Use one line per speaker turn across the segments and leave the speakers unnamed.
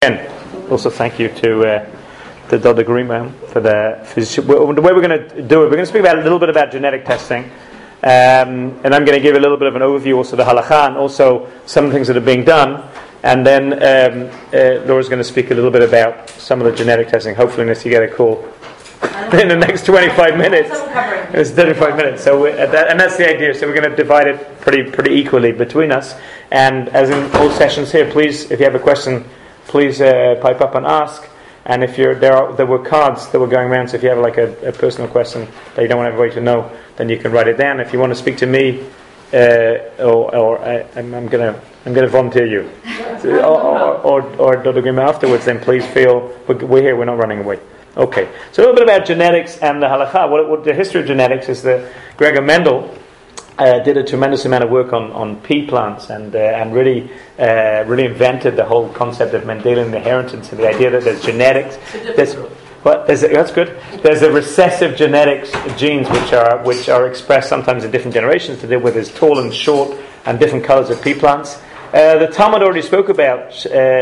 Again, also thank you to Dr. Greenbaum for the way we're going to do it. We're going to speak about a little bit about genetic testing, and I'm going to give a little bit of an overview also of the halakha and also some things that are being done, and then Laura's going to speak a little bit about some of the genetic testing. Hopefully, unless you get a call in the next 25 minutes. It's 35 minutes, so and that's the idea. So we're going to divide it pretty equally between us. And as in all sessions here, please, if you have a question, please pipe up and ask. And if there were cards that were going around, so if you have like a personal question that you don't want everybody to know, then you can write it down. If you want to speak to me, I'm going to volunteer you, or Dr. Grima afterwards, then please feel we're here. We're not running away. Okay, so a little bit about genetics and the halakha. What the history of genetics is that Gregor Mendel did a tremendous amount of work on pea plants and really invented the whole concept of Mendelian inheritance and the idea that there's genetics. That's good. There's a recessive genetics genes which are expressed sometimes in different generations to do with as tall and short and different colours of pea plants. The Talmud already spoke about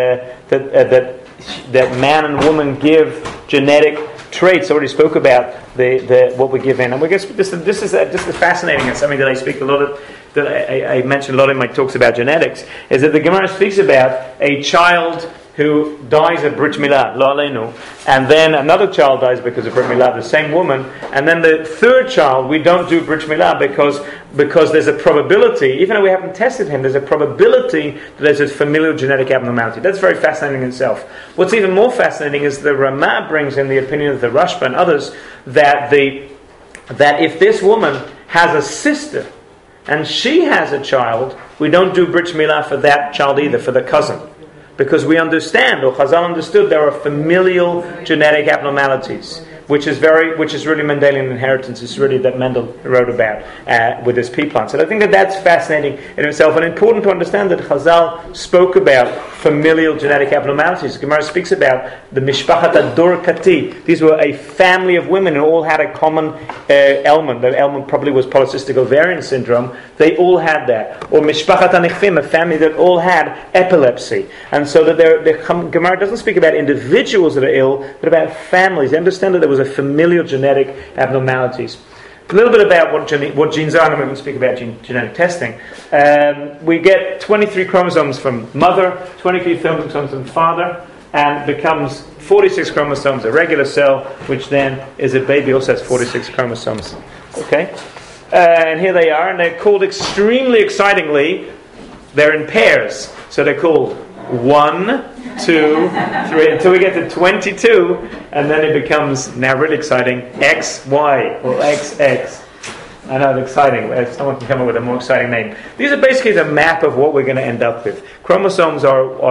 that man and woman give genetic traits. Already spoke about the what we give in, and we guess this is fascinating, and something that I speak a lot of, that I mention a lot in my talks about genetics, is that the Gemara speaks about a child who dies at Brit Milah, Lo Aleinu, and then another child dies because of Brit Milah, the same woman, and then the third child we don't do Brit Milah because there's a probability, even though we haven't tested him, there's a probability that there's a familial genetic abnormality. That's very fascinating in itself. What's even more fascinating is the Ramah brings in the opinion of the Rashba and others that if this woman has a sister and she has a child, we don't do Brit Milah for that child either, for the cousin. Because we understand, or Chazal understood, there are familial genetic abnormalities, which is really Mendelian inheritance. It's really that Mendel wrote about with his pea plants. And I think that's fascinating in itself, and important to understand that Chazal spoke about familial genetic abnormalities. Gemara speaks about the Mishpachat Ador Kati. These were a family of women who all had a common ailment. The ailment probably was polycystic ovarian syndrome. They all had that. Or Mishpachat Anichvim, a family that all had epilepsy. And so that the Gemara doesn't speak about individuals that are ill, but about families. They understand that there was a familial genetic abnormalities. A little bit about what genes are, and then we can speak about genetic testing. We get 23 chromosomes from mother, 23 chromosomes from father, and becomes 46 chromosomes a regular cell, which then is a baby, also has 46 chromosomes. Okay? And here they are, and they're called extremely excitingly, they're in pairs. So they're called 1, 2, 3, until we get to 22, and then it becomes, now really exciting, XY or XX. I know it's exciting. Someone can come up with a more exciting name. These are basically the map of what we're going to end up with. Chromosomes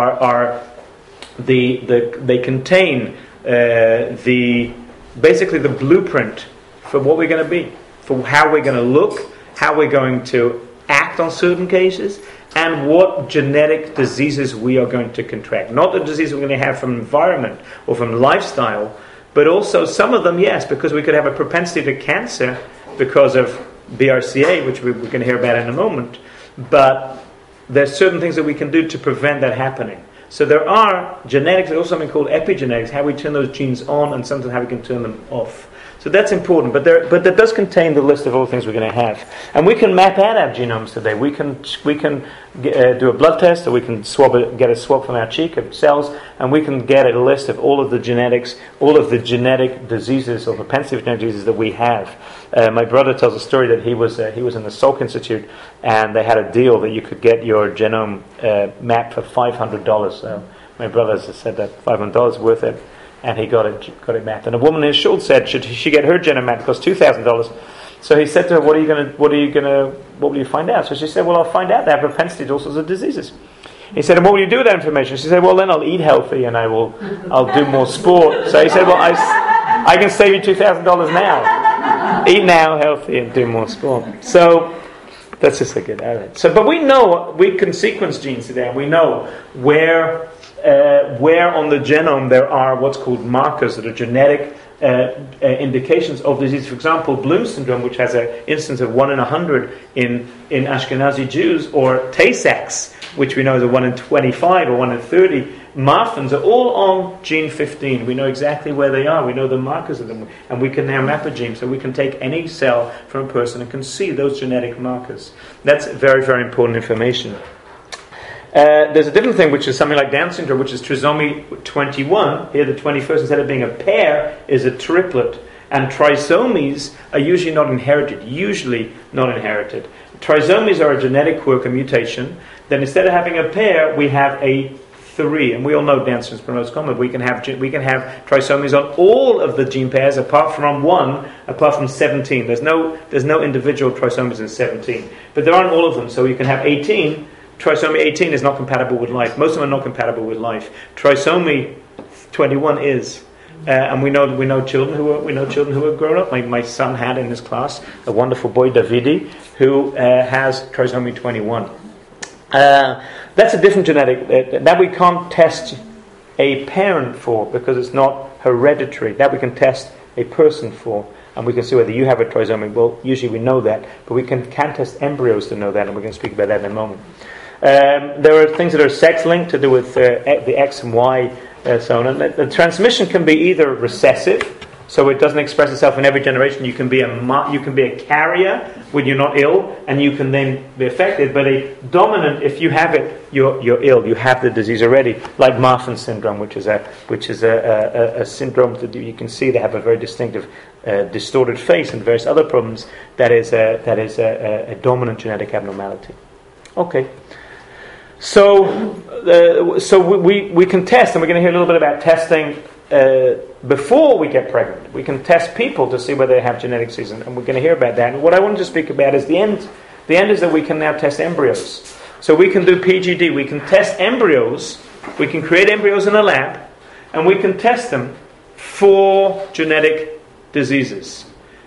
they contain basically the blueprint for what we're going to be, for how we're going to look, how we're going to act on certain cases, and what genetic diseases we are going to contract. Not the diseases we're going to have from environment or from lifestyle, but also some of them, yes, because we could have a propensity to cancer because of BRCA, which we're going to hear about in a moment. But there's certain things that we can do to prevent that happening. So there are genetics, there's also something called epigenetics, how we turn those genes on and sometimes how we can turn them off. So that's important, but that does contain the list of all the things we're going to have, and we can map out our genomes today. We can do a blood test, or we can get a swab from our cheek of cells, and we can get a list of all of the genetics, all of the genetic diseases or propensity of genetic diseases that we have. My brother tells a story that he was in the Salk Institute, and they had a deal that you could get your genome mapped for $500. So my brother said that $500 worth it. And he got it mapped. And a woman in his shul said, should she get her genome mapped? It costs $2,000. So he said to her, what will you find out? So she said, well, I'll find out that I have propensity to all sorts of diseases. He said, and what will you do with that information? She said, well, then I'll eat healthy and I'll do more sport. So he said, well, I can save you $2,000 now. Eat now, healthy, and do more sport. So that's just a good attitude. So, but we can sequence genes today, and we know where on the genome there are what's called markers that are genetic indications of disease. For example, Bloom syndrome, which has an instance of 1 in 100 in Ashkenazi Jews, or Tay-Sachs, which we know is a 1 in 25 or 1 in 30 Marfans are all on gene 15. We know exactly where they are. We know the markers of them. And we can now map a gene. So we can take any cell from a person and can see those genetic markers. That's very, very important information. There's a different thing, which is something like Down syndrome, which is trisomy 21. Here the 21st, instead of being a pair, is a triplet. And trisomies are usually not inherited. Trisomies are a genetic quirk, a mutation. Then instead of having a pair, we have a 3. And we all know Down syndrome is the most common. We can have trisomies on all of the gene pairs, apart from 17. There's no individual trisomies in 17. But there aren't all of them, so you can have 18. Trisomy 18 is not compatible with life. Most of them are not compatible with life. Trisomy 21 is. And we know children who are grown up. My son had in his class a wonderful boy, Davidi, who has trisomy 21. That's a different genetic that we can't test a parent for because it's not hereditary. That we can test a person for, and we can see whether you have a trisomy. Well, usually we know that, but we can test embryos to know that, and we're going to speak about that in a moment. There are things that are sex-linked to do with the X and Y. So on. The transmission can be either recessive, so it doesn't express itself in every generation. You can be a carrier when you're not ill, and you can then be affected. But a dominant, if you have it, you're ill. You have the disease already, like Marfan syndrome, which is a syndrome that you can see they have a very distinctive, distorted face and various other problems. That is a dominant genetic abnormality. Okay. So we can test, and we're going to hear a little bit about testing before we get pregnant. We can test people to see whether they have genetic disease, and we're going to hear about that. And what I wanted to speak about is the end. The end is that we can now test embryos. So we can do PGD. We can test embryos. We can create embryos in a lab, and we can test them for genetic diseases.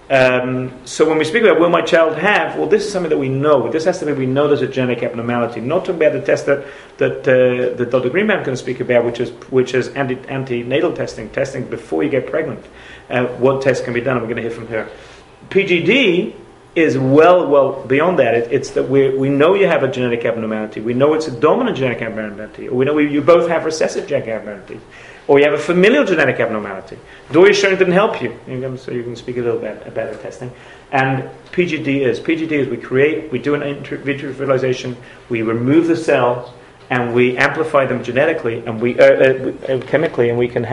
So when we speak about will my child have, well, this is something that we know. This has to be we know there's a genetic abnormality. Not talking about the test that Dr. Greenbaum is going to speak about, which is antenatal testing before you get pregnant. What tests can be done? And we're going to hear from her. PGD is well beyond that. It's that we know you have a genetic abnormality. We know it's a dominant genetic abnormality. Or we know you both have recessive genetic abnormality. Or you have a familial genetic abnormality. Doria Schoen didn't help you. So you can speak a little bit about the testing. And PGD is we do an in vitro fertilization, we remove the cells, and we amplify them genetically and we chemically, and we can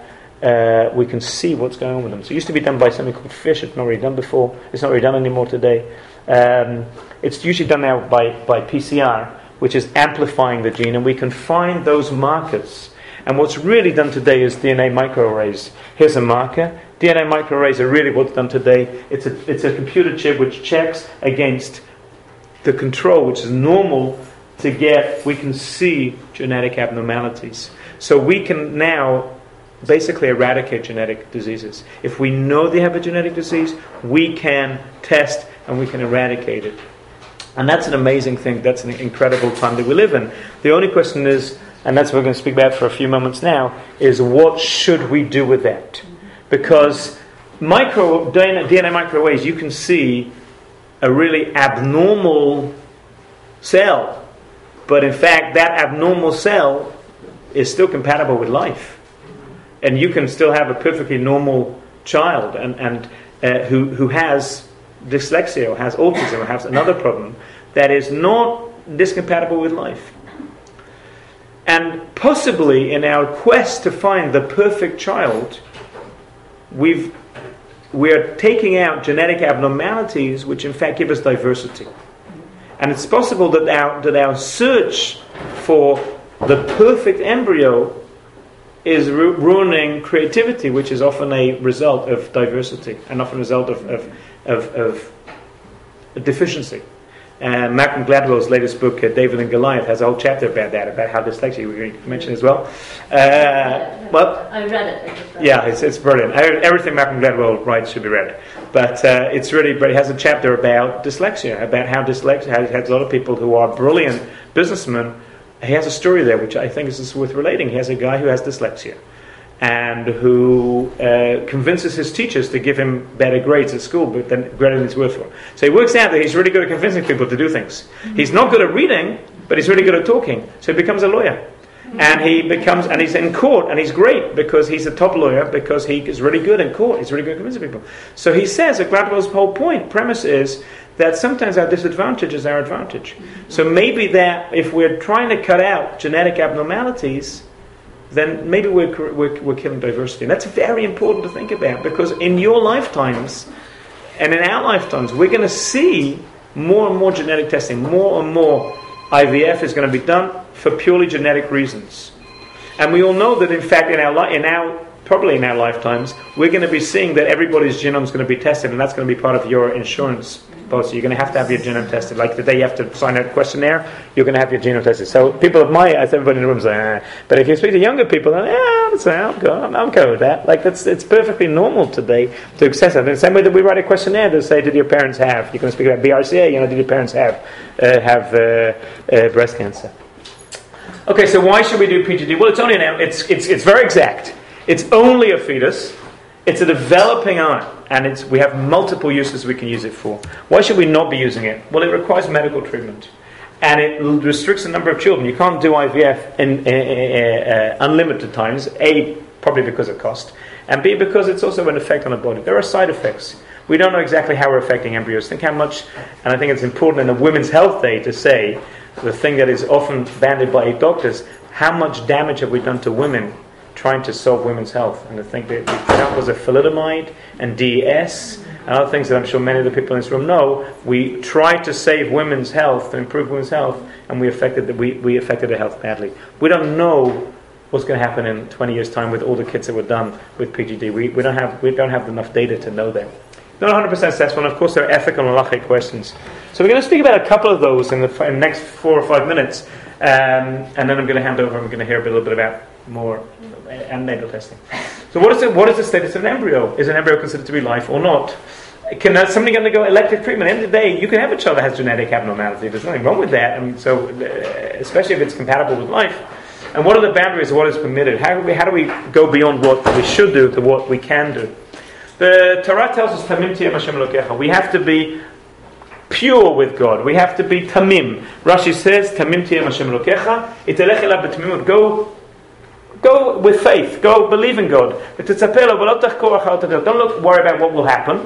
see what's going on with them. So it used to be done by something called FISH. It's not really done before. It's not really done anymore today. It's usually done now by PCR, which is amplifying the gene, and we can find those markers. And what's really done today is DNA microarrays. Here's a marker. DNA microarrays are really what's done today. It's a computer chip which checks against the control, which is normal we can see genetic abnormalities. So we can now basically eradicate genetic diseases. If we know they have a genetic disease, we can test and we can eradicate it. And that's an amazing thing. That's an incredible time that we live in. The only question is, and that's what we're going to speak about for a few moments now, is what should we do with that? Because DNA microarrays, you can see a really abnormal cell, but in fact that abnormal cell is still compatible with life. And you can still have a perfectly normal child and who has dyslexia or has autism or has another problem that is not discompatible with life. And possibly in our quest to find the perfect child, we are taking out genetic abnormalities which in fact give us diversity. And it's possible that our search for the perfect embryo is ruining creativity, which is often a result of diversity and often a result of deficiency. Malcolm Gladwell's latest book, David and Goliath, has a whole chapter about that, about how dyslexia we're going to mention as well.
I read it.
Yeah, it's brilliant. Everything Malcolm Gladwell writes should be read. But it's really, but he has a chapter about dyslexia, about how dyslexia has a lot of people who are brilliant businessmen. He has a story there which I think is worth relating. He has a guy who has dyslexia and who convinces his teachers to give him better grades at school, but then greater than it's worth for. So he works out that he's really good at convincing people to do things. He's not good at reading, but he's really good at talking. So he becomes a lawyer. And he's in court, and he's great because he's a top lawyer, because he is really good in court. He's really good at convincing people. So he says that Gladwell's whole premise is that sometimes our disadvantage is our advantage. So maybe that if we're trying to cut out genetic abnormalities, then maybe we're killing diversity. And that's very important to think about, because in your lifetimes and in our lifetimes, we're going to see more and more genetic testing, more and more IVF is going to be done for purely genetic reasons. And we all know that, in fact, probably in our lifetimes, we're going to be seeing that everybody's genome is going to be tested, and that's going to be part of your insurance policy. You're going to have your genome tested. Like the day you have to sign a questionnaire, you're going to have your genome tested. So people of my age, everybody in the room is like, but if you speak to younger people, then I'm okay with that. Like it's perfectly normal today to access it. In the same way that we write a questionnaire to say, did your parents have? You're going to speak about BRCA. Did your parents have breast cancer? Okay, so why should we do PGD? Well, it's very exact. It's only a fetus. It's a developing eye, and we have multiple uses we can use it for. Why should we not be using it? Well, it requires medical treatment, and it restricts the number of children. You can't do IVF in unlimited times. A, probably because of cost, and B, because it's also an effect on the body. There are side effects. We don't know exactly how we're affecting embryos. Think how much, and I think it's important in a Women's Health Day to say, the thing that is often bandied by doctors, how much damage have we done to women trying to solve women's health? And I think that the examples of thalidomide and DES and other things that I'm sure many of the people in this room know, we tried to save women's health, to improve women's health, and we affected their health badly. We don't know what's going to happen in 20 years' time with all the kids that were done with PGD. We don't have enough data to know that. Not 100% successful, and of course there are ethical and halachic questions. So we're going to speak about a couple of those in the next 4 or 5 minutes, and then I'm going to hand over and we're going to hear a little bit about more antenatal testing. So what is the status of an embryo? Is an embryo considered to be life or not? Can somebody undergo elective treatment? At the end of the day, you can have a child that has genetic abnormality. There's nothing wrong with that. So especially if it's compatible with life. And what are the boundaries of what is permitted? How do we go beyond what we should do to what we can do? The Torah tells us, Tamim tiyeh Hashem Elokecha. We have to be pure with God. We have to be tamim. Rashi says, Tamim tiyeh Hashem Elokecha. Itelech elav b'tamimut. Go with faith. Go believe in God. Don't worry about what will happen.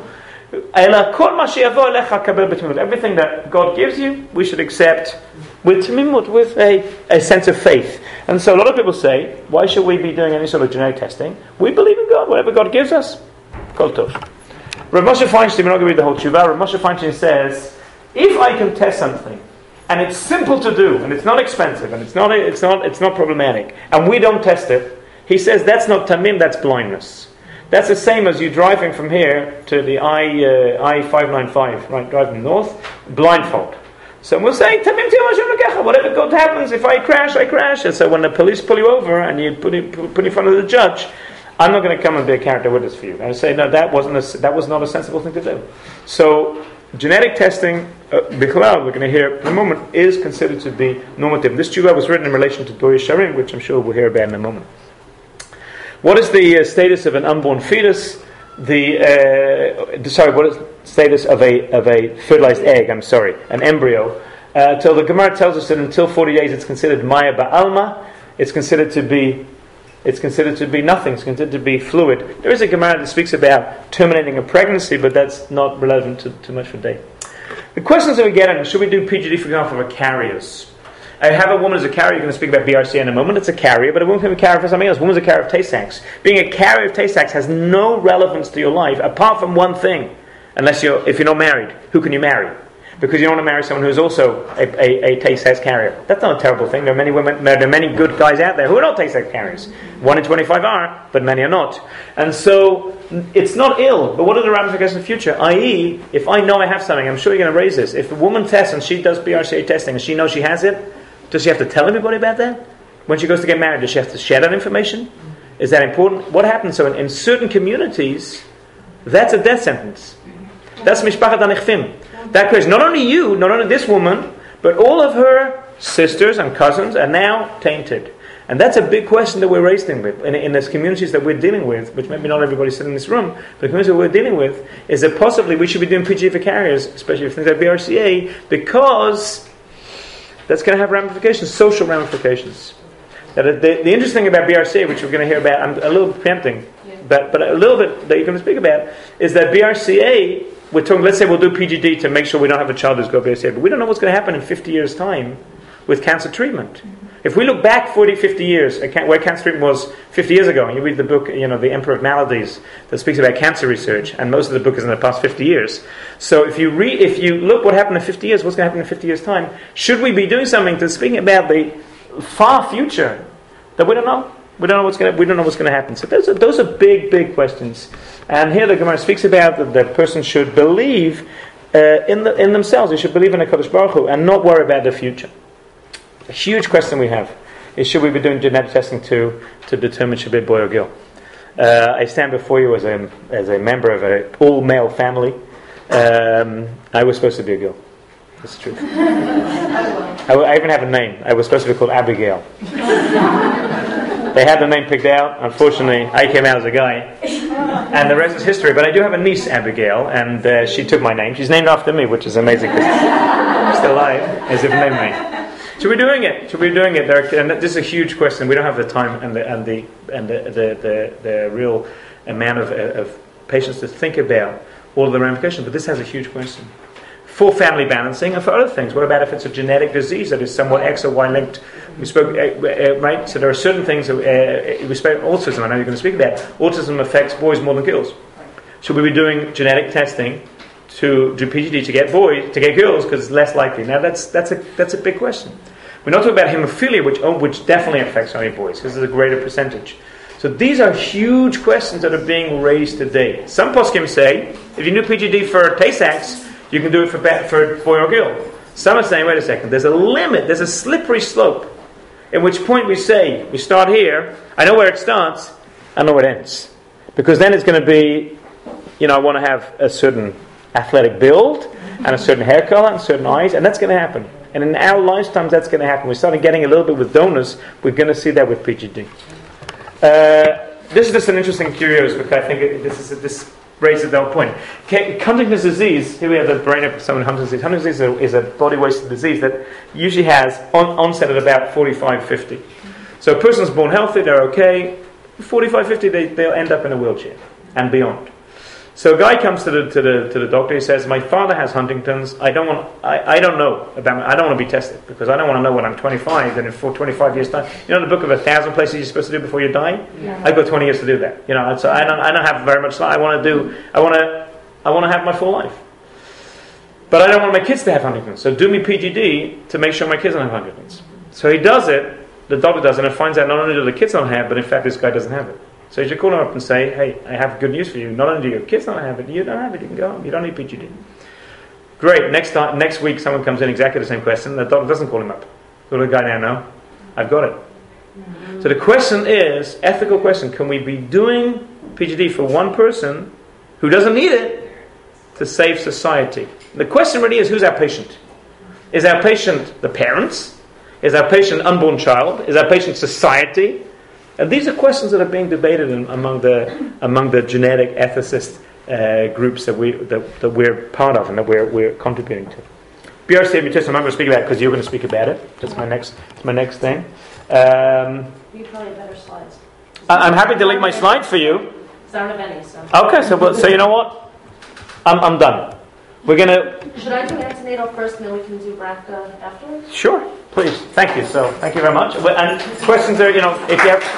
Everything that God gives you, we should accept with tamimut, with a sense of faith. And so a lot of people say, why should we be doing any sort of genetic testing? We believe in God. Whatever God gives us, Kol Tov. Rav Moshe Feinstein, we're not going to read the whole tshuva. Rav Moshe Feinstein says, if I can test something, and it's simple to do, and it's not expensive, and it's not problematic, and we don't test it, he says that's not tamim, that's blindness. That's the same as you driving from here to the I-595, right, driving north, blindfold. So we'll say, tamim tiyeh Hashem Elokecha, whatever God happens, if I crash, I crash. And so when the police pull you over and you put in front of the judge, I'm not going to come and be a character witness for you. And I say, no, that was not a sensible thing to do. So genetic testing, Bichlal, we're going to hear in a moment, is considered to be normative. This tshuva was written in relation to Dory Sharim, which I'm sure we'll hear about in a moment. What is the status of an unborn fetus? What is the status of a fertilized egg? An embryo. Till the Gemara tells us that until 40 days, it's considered Maya Ba'alma. It's considered to be nothing. It's considered to be fluid. There is a Gemara that speaks about terminating a pregnancy, but that's not relevant too much for today. The questions that we get in: should we do PGD, for example, for carriers? I have a woman as a carrier. You're going to speak about BRCA in a moment. It's a carrier, but a woman can be a carrier for something else. A woman's a carrier of Tay-Sachs. Being a carrier of Tay-Sachs has no relevance to your life, apart from one thing. If you're not married, who can you marry? Because you don't want to marry someone who's also a Tay-Sachs carrier. That's not a terrible thing. There are many good guys out there who are not Tay-Sachs carriers. 1 in 25 are, but many are not. And so it's not ill. But what are the ramifications in the future? I.e., if I know I have something, I'm sure you're going to raise this. If a woman tests and she does BRCA testing and she knows she has it, does she have to tell everybody about that? When she goes to get married, does she have to share that information? Is that important? What happens? So in certain communities, that's a death sentence. That's mishpachat hanichfim. That creates not only this woman, but all of her sisters and cousins are now tainted. And that's a big question that we're raising with in these communities that we're dealing with, which maybe not everybody sitting in this room, but the communities that we're dealing with, is that possibly we should be doing PG for carriers, especially if things like BRCA, because that's going to have ramifications, social ramifications. That the interesting thing about BRCA, which we're going to hear about, I'm a little preempting, but a little bit that you're going to speak about, is that BRCA, we're talking, let's say we'll do PGD to make sure we don't have a child who's got BRCA, but we don't know what's going to happen in 50 years' time with cancer treatment. If we look back 40, 50 years, where cancer treatment was 50 years ago, and you read the book, The Emperor of Maladies, that speaks about cancer research, and most of the book is in the past 50 years. So if you look what happened in 50 years, what's going to happen in 50 years' time, should we be doing something to speaking about the far future that we don't know? We don't know what's going to happen. So those are big, big questions. And here the Gemara speaks about that the person should believe in themselves. They should believe in HaKadosh Baruch Hu and not worry about the future. A huge question we have is, should we be doing genetic testing to determine should be a boy or girl? I stand before you as a member of an all-male family. I was supposed to be a girl. That's the truth. I even have a name. I was supposed to be called Abigail. They had the name picked out. Unfortunately, I came out as a guy. And the rest is history. But I do have a niece, Abigail, and she took my name. She's named after me, which is amazing. I'm still alive, as if named me. Should we be doing it? And this is a huge question. We don't have the time and the real amount of patience to think about all of the ramifications. But this has a huge question for family balancing and for other things. What about if it's a genetic disease that is somewhat X or Y linked? We spoke right. So there are certain things that we spoke autism. I know you're going to speak about autism affects boys more than girls. Should we be doing genetic testing to do PGD to get girls because it's less likely? Now that's a big question. We're not talking about hemophilia, which definitely affects only boys. This is a greater percentage. So these are huge questions that are being raised today. Some poskim say if you do PGD for Tay-Sachs, you can do it for boy or girl. Some are saying, wait a second, there's a limit, there's a slippery slope. At which point we say, we start here, I know where it starts, I know where it ends. Because then it's going to be, I want to have a certain athletic build, and a certain hair color, and certain eyes, and that's going to happen. And in our lifetimes, that's going to happen. We started getting a little bit with donors. We're going to see that with PGD. This is just an interesting curiosity, because I think this raises the whole point. Huntington's disease, here we have the brain of someone with Huntington's disease. Huntington's disease is a body wasted disease that usually has onset at about 45, 50. So a person's born healthy, they're okay. 45, 50, they'll end up in a wheelchair and beyond. So a guy comes to the doctor. He says, "My father has Huntington's. I don't want to be tested because I don't want to know when I'm 25 and in 25 years time. You know the book of 1,000 places you're supposed to do before you die. Yeah. I've got 20 years to do that. So I don't have very much. I want to have my full life, but I don't want my kids to have Huntington's. So do me PGD to make sure my kids don't have Huntington's. So he does it. The doctor does it and finds out not only do the kids not have, but in fact this guy doesn't have it. So you should call him up and say, hey, I have good news for you. Not only do your kids not have it, you don't have it, you can go home. You don't need PGD. Great. Next week someone comes in exactly the same question. The doctor doesn't call him up. So the guy now, no, I've got it. Mm-hmm. So the question is, ethical question, can we be doing PGD for one person who doesn't need it to save society? The question really is, who's our patient? Is our patient the parents? Is our patient unborn child? Is our patient society? And these are questions that are being debated among the genetic ethicist groups that we're part of and that we're contributing to. BRCA mutation, I'm not going to speak about it because you're going to speak about it. That's my next thing.
You probably have better slides.
I'm happy to link my slides for you.
I don't have any, so.
Okay, so you know what? I'm done. We're going to...
Should I do antenatal first and then we can do BRCA afterwards?
Sure, please. Thank you. So, thank you very much. And questions are, if you have...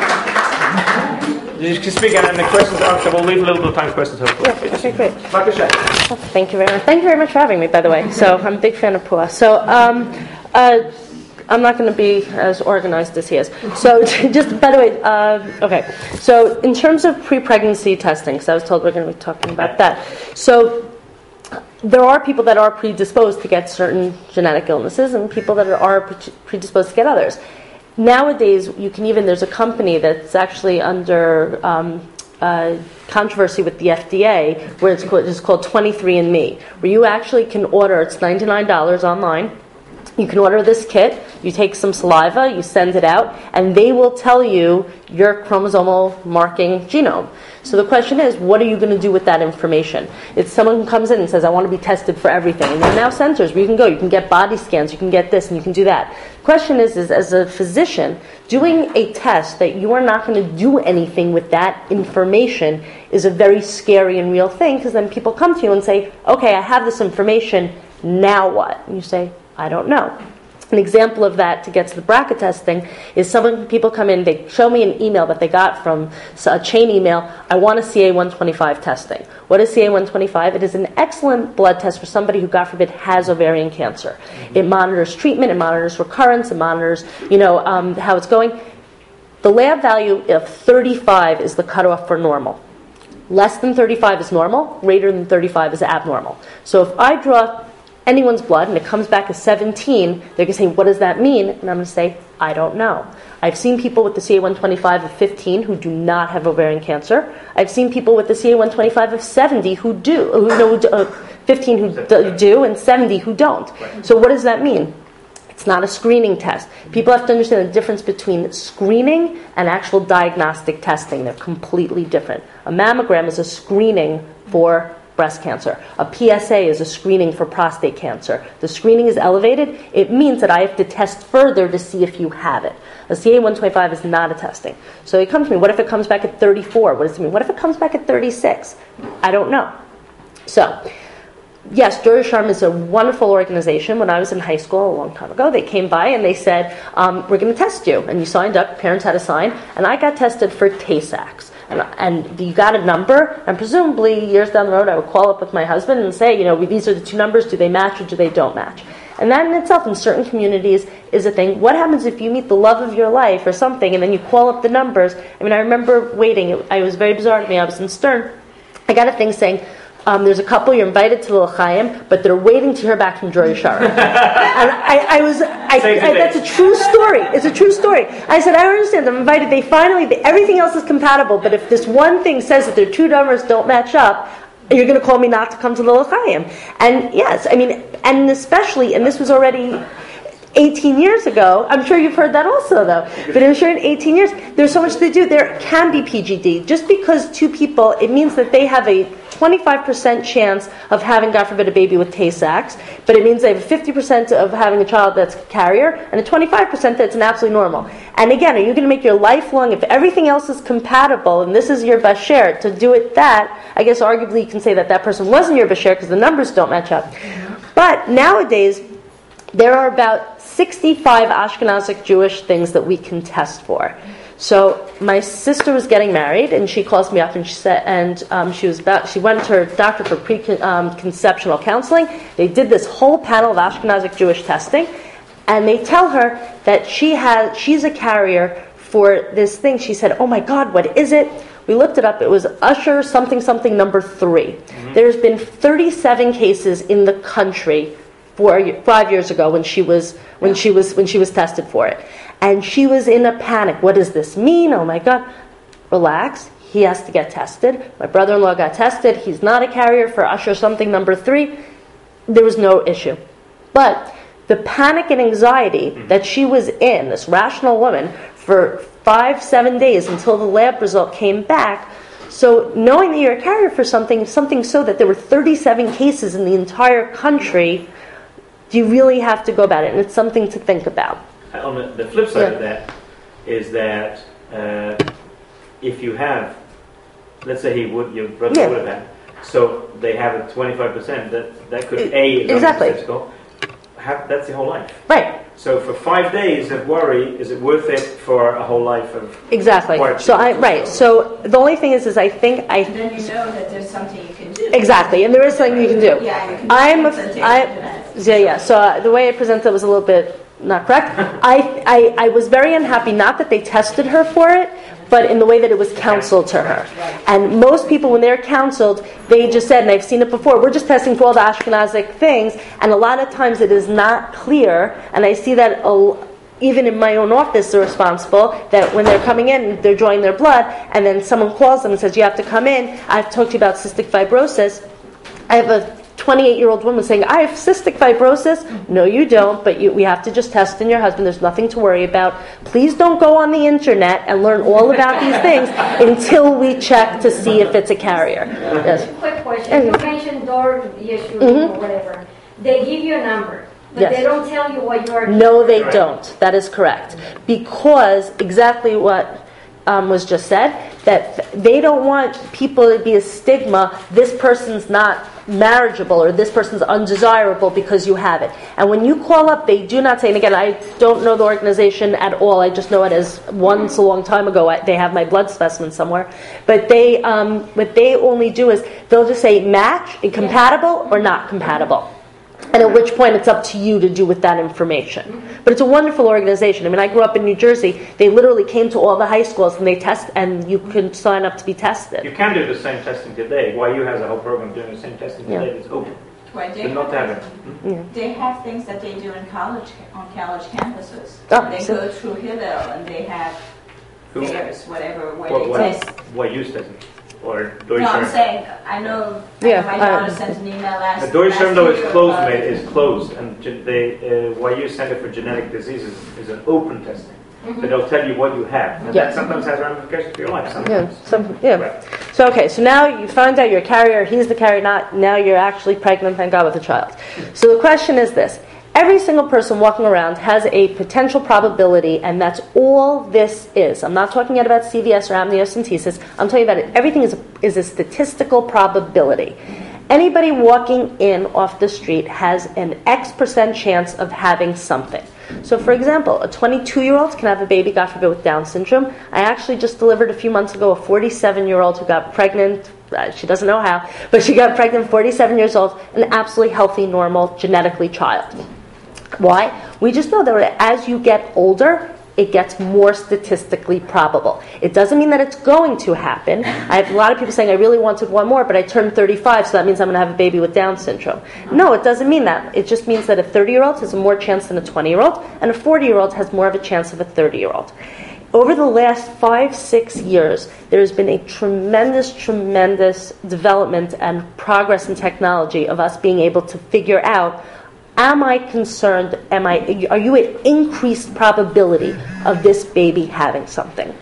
You can speak and the questions are, so we'll leave a little bit of time for questions, hopefully.
Yeah, okay, great.
Thank
you very much. Thank you very much for having me, by the way. So, I'm a big fan of Pua. So, I'm not going to be as organized as he is. So, just by the way, okay. So, in terms of pre-pregnancy testing, because I was told we're going to be talking about that. So, there are people that are predisposed to get certain genetic illnesses and people that are predisposed to get others. Nowadays, there's a company that's actually under controversy with the FDA where it's called 23andMe, where you actually can order, it's $99 online, You can order this kit, you take some saliva, you send it out, and they will tell you your chromosomal marking genome. So the question is, what are you going to do with that information? It's someone who comes in and says, I want to be tested for everything. And there are now centers where you can go, you can get body scans, you can get this, and you can do that. The question is as a physician, doing a test that you are not going to do anything with that information is a very scary and real thing, because then people come to you and say, okay, I have this information, now what? And you say, I don't know. An example of that, to get to the BRCA testing, is people come in, they show me an email that they got from a chain email, I want a CA-125 testing. What is CA-125? It is an excellent blood test for somebody who, God forbid, has ovarian cancer. It monitors treatment, it monitors recurrence, it monitors how it's going. The lab value of 35 is the cutoff for normal. Less than 35 is normal, greater than 35 is abnormal. So if I draw anyone's blood and it comes back as 17, they're going to say, what does that mean? And I'm going to say, I don't know. I've seen people with the CA-125 of 15 who do not have ovarian cancer. I've seen people with the CA-125 of 70 who do, 15 who do, and 70 who don't. So what does that mean? It's not a screening test. People have to understand the difference between screening and actual diagnostic testing. They're completely different. A mammogram is a screening for breast cancer. A PSA is a screening for prostate cancer. The screening is elevated. It means that I have to test further to see if you have it. A CA-125 is not a testing. So it comes to me, what if it comes back at 34? What does it mean? What if it comes back at 36? I don't know. So, yes, Joy Sharm is a wonderful organization. When I was in high school a long time ago, they came by and they said, we're going to test you. And you signed up, parents had to sign, and I got tested for Tay-Sachs. And you got a number, and presumably years down the road I would call up with my husband and say, these are the two numbers, do they match or do they don't match? And that in itself in certain communities is a thing. What happens if you meet the love of your life or something and then you call up the numbers? I remember waiting, it was very bizarre to me, I was in Stern, I got a thing saying, there's a couple, you're invited to L'Chaim, but they're waiting to hear back from Joy Sharm. And that's a true story. It's a true story. I said, I don't understand. I'm invited. Everything else is compatible, but if this one thing says that their two numbers don't match up, you're going to call me not to come to the L'Chaim. And yes, and especially, and this was already 18 years ago, I'm sure you've heard that also though, but I'm sure in 18 years, there's so much to do. There can be PGD. Just because two people, it means that they have a 25% chance of having, God forbid, a baby with Tay-Sachs, but it means they have a 50% of having a child that's a carrier, and a 25% that's an absolutely normal. And again, are you going to make your lifelong, if everything else is compatible, and this is your basher, to do it that, I guess arguably you can say that person wasn't your basher because the numbers don't match up. But nowadays, there are about 65 Ashkenazic Jewish things that we can test for. So my sister was getting married, and she calls me up, and she said, she went to her doctor for preconceptional counseling. They did this whole panel of Ashkenazic Jewish testing, and they tell her that she's a carrier for this thing. She said, "Oh my God, what is it?" We looked it up. It was Usher something number 3. Mm-hmm. There's been 37 cases in the country 5 years ago when she was tested for it, and she was in a panic. What does this mean? Oh my God! Relax. He has to get tested. My brother-in-law got tested. He's not a carrier for Usher something number 3. There was no issue, but the panic and anxiety that she was in, this rational woman, for 5-7 days until the lab result came back. So knowing that you're a carrier for something so that there were 37 cases in the entire country. Do you really have to go about it? And it's something to think about.
On the flip side of that is that if you have, let's say your brother would have had, so they have a 25%, that could
exactly.
That's the whole life.
Right.
So for 5 days of worry, is it worth it for a whole life of
exactly? So the only thing is I think
then you know that there's something you can do.
Exactly, and there is something you can do.
Yeah, you can
So the way I presented it was a little bit not correct. I was very unhappy, not that they tested her for it, but in the way that it was counseled to her. And most people, when they're counseled, they just said, and I've seen it before, we're just testing for all the Ashkenazic things, and a lot of times it is not clear, and I see that even in my own office they're responsible, that when they're coming in, they're drawing their blood, and then someone calls them and says, you have to come in. I've talked to you about cystic fibrosis. I have a 28-year-old woman saying, I have cystic fibrosis. No, you don't, but we have to just test in your husband. There's nothing to worry about. Please don't go on the internet and learn all about these things until we check to see if it's a carrier. Yes.
Quick question. You mentioned door issue or whatever. They give you a number, but
Yes.
they don't tell you what you are.
No, they don't. That is correct. Because exactly what was just said, that they don't want people to be a stigma, this person's not marriageable or this person's undesirable because you have it. And when you call up, they do not say, and again, I don't know the organization at all, I just know it as once a long time ago, they have my blood specimen somewhere, but they, what they only do is, they'll just say match, incompatible, or not compatible. And at which point it's up to you to do with that information. But it's a wonderful organization. I mean, I grew up in New Jersey. They literally came to all the high schools and they test, and you can sign up to be tested.
You can do the same testing today. YU has a whole program doing the same testing today. It's open.
Well,
But not to have it.
they have things that they do in college, on college campuses.
Oh,
They
so-
go through Hillel and they have
Who?
fairs, whatever, where
What
they test.
YU's testing? Or
No, I'm
Deutsche
saying, I know
Yeah,
my daughter sent an email last
Deutsche
last
though is
year
closed,
about-
mate, is closed, and the YU Center for Genetic Diseases is an open testing. So they'll tell you what you have, and
Yeah.
that sometimes has ramifications for your life.
Yeah,
Sometimes.
yeah. So okay, so now you found out you're a carrier, he's the carrier, not now you're actually pregnant, thank God, with a child. So the question is this. Every single person walking around has a potential probability, and that's all this is. I'm not talking yet about CVS or amniocentesis. I'm talking about it. Everything is a statistical probability. Anybody walking in off the street has an X% chance of having something. So, for example, a 22-year-old can have a baby, God forbid, with Down syndrome. I actually just delivered a few months ago a 47-year-old who got pregnant. She doesn't know how, but she got pregnant, 47 years old, an absolutely healthy, normal, genetically child. Why? We just know that as you get older, it gets more statistically probable. It doesn't mean that it's going to happen. I have a lot of people saying, I really wanted one more, but I turned 35, so that means I'm going to have a baby with Down syndrome. No, it doesn't mean that. It just means that a 30-year-old has more chance than a 20-year-old, and a 40-year-old has more of a chance of a 30-year-old. Over the last 5-6 years, there has been a tremendous development and progress in technology of us being able to figure out, am I concerned, are you at increased probability of this baby having something?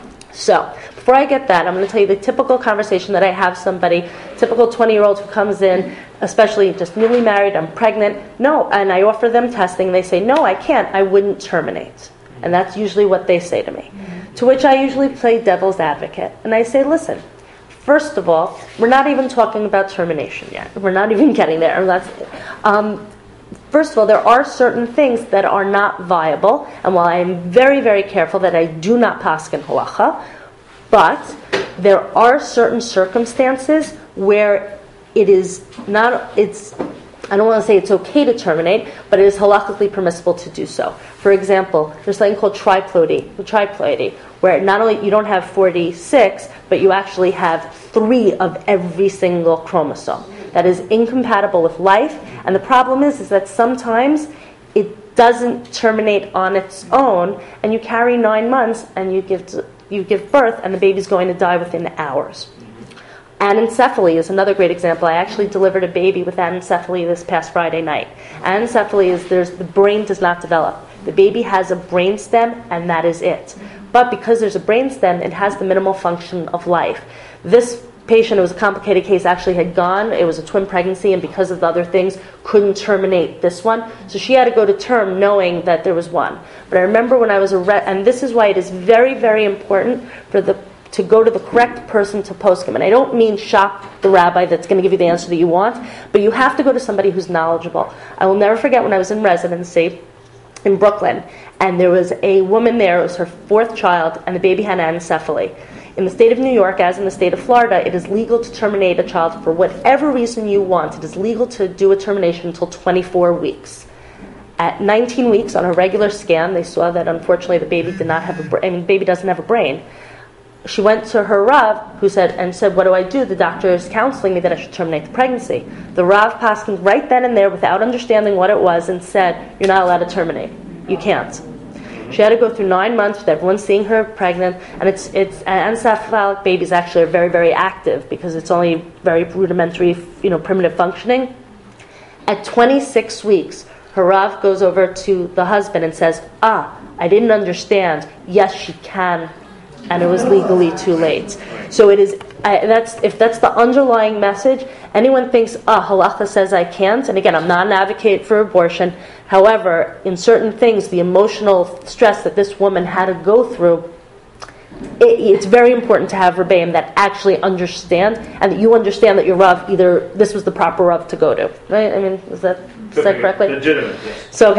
So, before I get that, I'm going to tell you the typical conversation that I have somebody, typical 20-year-old who comes in, especially just newly married, I'm pregnant, no, and I offer them testing, and they say, no, I can't, I wouldn't terminate. And that's usually what they say to me. To which I usually play devil's advocate, and I say, listen, first of all, we're not even talking about termination yet. We're not even getting there. First of all, there are certain things that are not viable, and while I am very, very careful that I do not paskin halacha, but there are certain circumstances where it is not, I don't want to say it's okay to terminate, but it is halakhically permissible to do so. For example, there's something called triploidy, where not only you don't have 46, but you actually have 3 of every single chromosome. That is incompatible with life, and the problem is that sometimes it doesn't terminate on its own, and you carry 9 months, and you give birth, and the baby's going to die within hours. Anencephaly is another great example. I actually delivered a baby with anencephaly this past Friday night. Anencephaly is the brain does not develop. The baby has a brain stem, and that is it. But because there's a brain stem, it has the minimal function of life. This patient, it was a complicated case, actually had gone. It was a twin pregnancy, and because of the other things, couldn't terminate this one. So she had to go to term knowing that there was one. But I remember when I was and this is why it is very, very important to go to the correct person to poskim. And I don't mean shop the rabbi that's going to give you the answer that you want, but you have to go to somebody who's knowledgeable. I will never forget when I was in residency in Brooklyn, and there was a woman there, it was her 4th child, and the baby had anencephaly. In the state of New York, as in the state of Florida, it is legal to terminate a child for whatever reason you want. It is legal to do a termination until 24 weeks. At 19 weeks, on a regular scan, they saw that unfortunately the baby did not have baby doesn't have a brain. She went to her Rav, who said, what do I do? The doctor is counseling me that I should terminate the pregnancy. The Rav passed right then and there, without understanding what it was, and said, you're not allowed to terminate. You can't. She had to go through 9 months with everyone seeing her pregnant, and anencephalic babies actually are very, very active because it's only very rudimentary, primitive functioning. At 26 weeks, her Rav goes over to the husband and says, I didn't understand. Yes, she can. And it was legally too late. So it is. If that's the underlying message, anyone thinks, halacha says I can't. And again, I'm not an advocate for abortion. However, in certain things, the emotional stress that this woman had to go through, it's very important to have Rebbeim that actually understand, and that you understand that your Rav, either this was the proper Rav to go to. Right? I mean, is that correctly?
Legitimate, yes.
So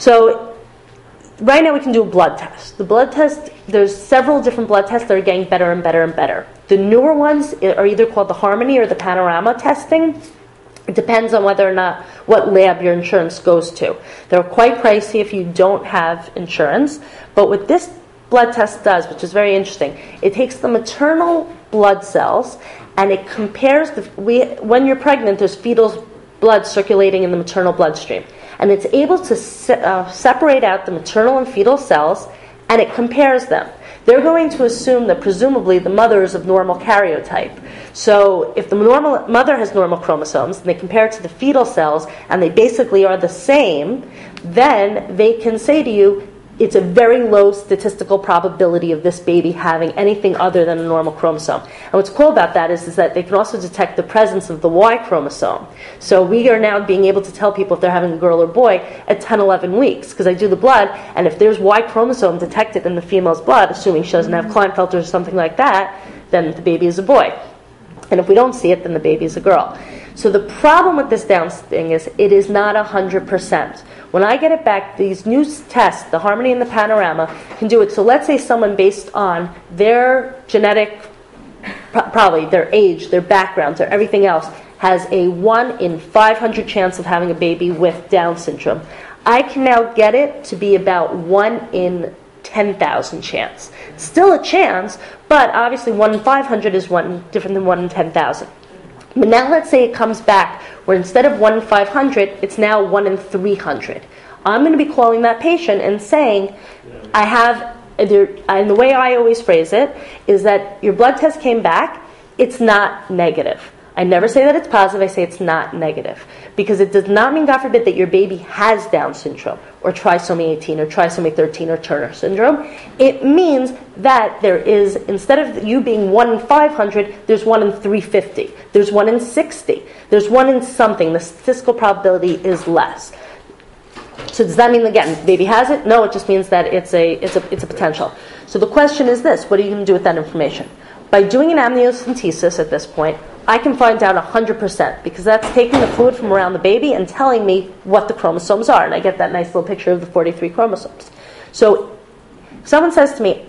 right now we can do a blood test. The blood test, there's several different blood tests that are getting better and better and better. The newer ones are either called the Harmony or the Panorama testing. It depends on whether or not what lab your insurance goes to. They're quite pricey if you don't have insurance. But what this blood test does, which is very interesting, it takes the maternal blood cells and it compares when you're pregnant, there's fetal blood circulating in the maternal bloodstream. And it's able to separate out the maternal and fetal cells, and it compares them. They're going to assume that presumably the mother is of normal karyotype. So if the normal mother has normal chromosomes, and they compare it to the fetal cells, and they basically are the same, then they can say to you, it's a very low statistical probability of this baby having anything other than a normal chromosome. And what's cool about that is that they can also detect the presence of the Y chromosome. So we are now being able to tell people if they're having a girl or boy at 10, 11 weeks, because I do the blood, and if there's Y chromosome detected in the female's blood, assuming she doesn't have Klinefelter or something like that, then the baby is a boy. And if we don't see it, then the baby is a girl. So the problem with this Down thing is it is not 100%. When I get it back, these new tests, the Harmony and the Panorama, can do it. So let's say someone based on their genetic, probably their age, their background, their everything else, has a 1 in 500 chance of having a baby with Down syndrome. I can now get it to be about 1 in 10,000 chance. Still a chance, but obviously 1 in 500 is different than 1 in 10,000. But now let's say it comes back where instead of 1 in 500, it's now 1 in 300. I'm going to be calling that patient and saying, and the way I always phrase it is that your blood test came back, it's not negative. I never say that it's positive, I say it's not negative. Because it does not mean, God forbid, that your baby has Down syndrome, or trisomy 18, or trisomy 13, or Turner syndrome. It means that there is, instead of you being 1 in 500, there's 1 in 350. There's 1 in 60. There's 1 in something. The statistical probability is less. So does that mean, again, the baby has it? No, it just means that it's a potential. So the question is this: what are you going to do with that information? By doing an amniocentesis at this point, I can find out 100%, because that's taking the fluid from around the baby and telling me what the chromosomes are. And I get that nice little picture of the 43 chromosomes. So if someone says to me,